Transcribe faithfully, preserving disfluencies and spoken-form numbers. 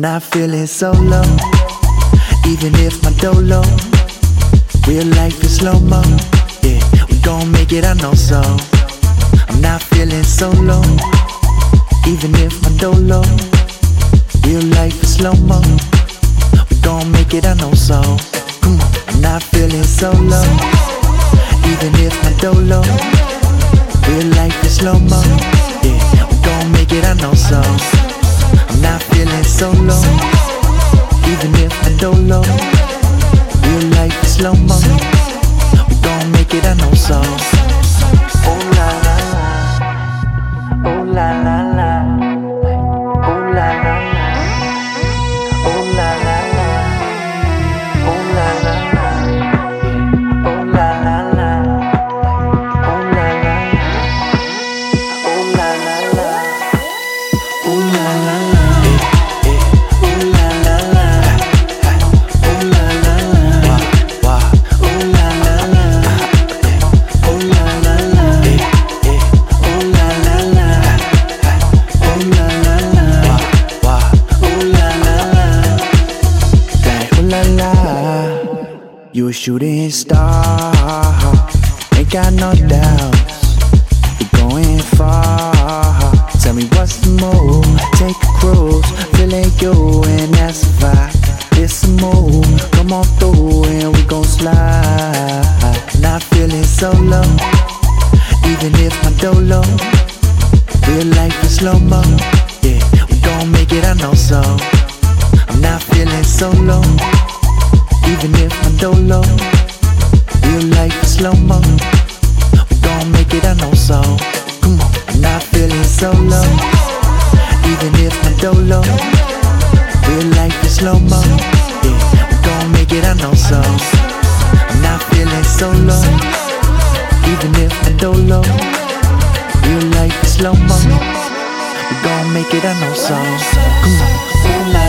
not feeling so low, even if my dough low. Real life is slow-mo, yeah, we gon' make it, I know so. I'm not feeling so low, even if my dough low. Real life is slow-mo, we gon' make it, I know so. Come on, I'm not feeling so low, even if my dough low. Real life is slow-mo, yeah, we gon' make it, I know so. I'm not feeling so low, even if my dough low. Real life is slow-mo, we gon' make it, I know so. Oh la la la, oh la la la, oh la la la, oh la la la, oh la la la, oh la la la, oh la la la, oh la la la, oh la la la. You a shooting star, ain't got no doubts, you're going far. Tell me what's the move, take a cruise, feeling you and that's a vibe. It's a move, come on through and we gon' slide. Not feeling so low, even if my dough low. Real life is slow-mo, yeah, we gon' make it, I know so. I'm not feeling so low, even if my dough low. Real life is slow-mo, we gon' make it, I know so. Come on, I'm not feeling so low, even if my dough low. Real life is slow-mo, yeah, we gon' make it, I know so. I'm not feeling so low, even if my dough low. Real life is slow-mo, we gon' make it, I know so. Come on,